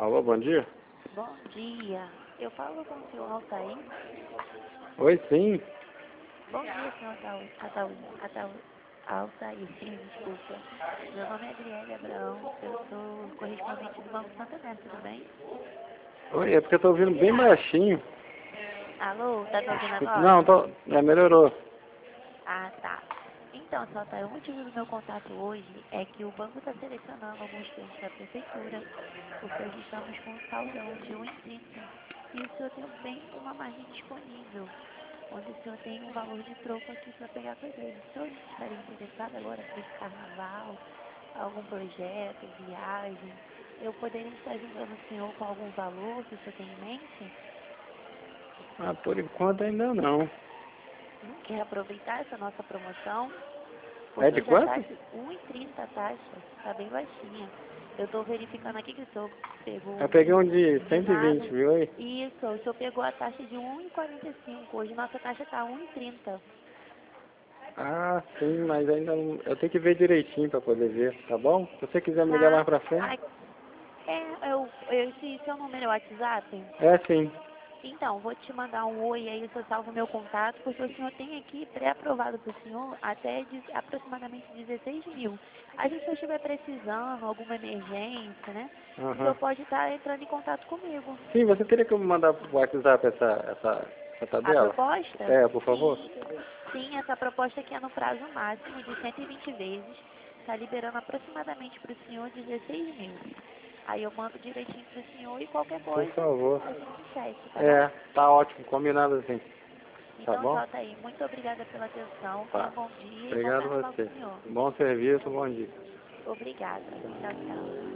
Alô, bom dia. Bom dia. Eu falo com o senhor Altair. Oi, sim. Bom dia, senhor Altair, desculpa. Meu nome é Adriele Abraão. Eu sou correspondente do Banco Santander, tudo bem? Oi, é porque eu tô ouvindo bem baixinho. Alô, tá me ouvindo Desculpa. agora? Não, melhorou. Ah, tá. Então, senhor Altair, o motivo do meu contato hoje é que o banco está selecionando alguns clientes da prefeitura, porque hoje estamos com um saldão de 1,30 e o senhor tem bem uma margem disponível, onde o senhor tem um valor de troco aqui para pegar com ele. O senhor estaria interessado agora para esse carnaval, algum projeto, viagem? Eu poderia estar ajudando o senhor com algum valor que o senhor tem em mente? Ah, por enquanto ainda não. Não quer aproveitar essa nossa promoção? É Porque de hoje a quanto? taxa, 1,30 a taxa, está bem baixinha. Eu estou verificando aqui que o senhor pegou Eu peguei um de estimado. 120, viu aí? Isso, o senhor pegou a taxa de 1,45. Hoje nossa taxa está 1,30. Ah, sim, mas ainda não... Eu tenho que ver direitinho pra poder ver, tá bom? Se você quiser me ligar Tá? mais pra frente. Ai, esse seu número é o WhatsApp? É, sim. Então, vou te mandar um oi aí, você salva o meu contato, porque o senhor tem aqui pré-aprovado para o senhor até aproximadamente 16 mil. A gente, se eu estiver precisando, alguma emergência, né? O senhor Aham. pode estar entrando em contato comigo. Sim, você teria que me mandar pro WhatsApp essa A tabela? proposta? É, por favor. Sim. Sim, essa proposta aqui é no prazo máximo de 120 vezes. Está liberando aproximadamente para o senhor 16 mil. Aí eu mando direitinho para o senhor e qualquer Por coisa favor. a gente segue, tá bom? É, tá ótimo, combinado assim. Tá Então, bom? Jota aí, muito obrigada pela atenção. Tenha Tá. um bom dia e bom Obrigado a carnaval você. pro senhor. Bom serviço, bom dia. Obrigada. Tchau, tchau.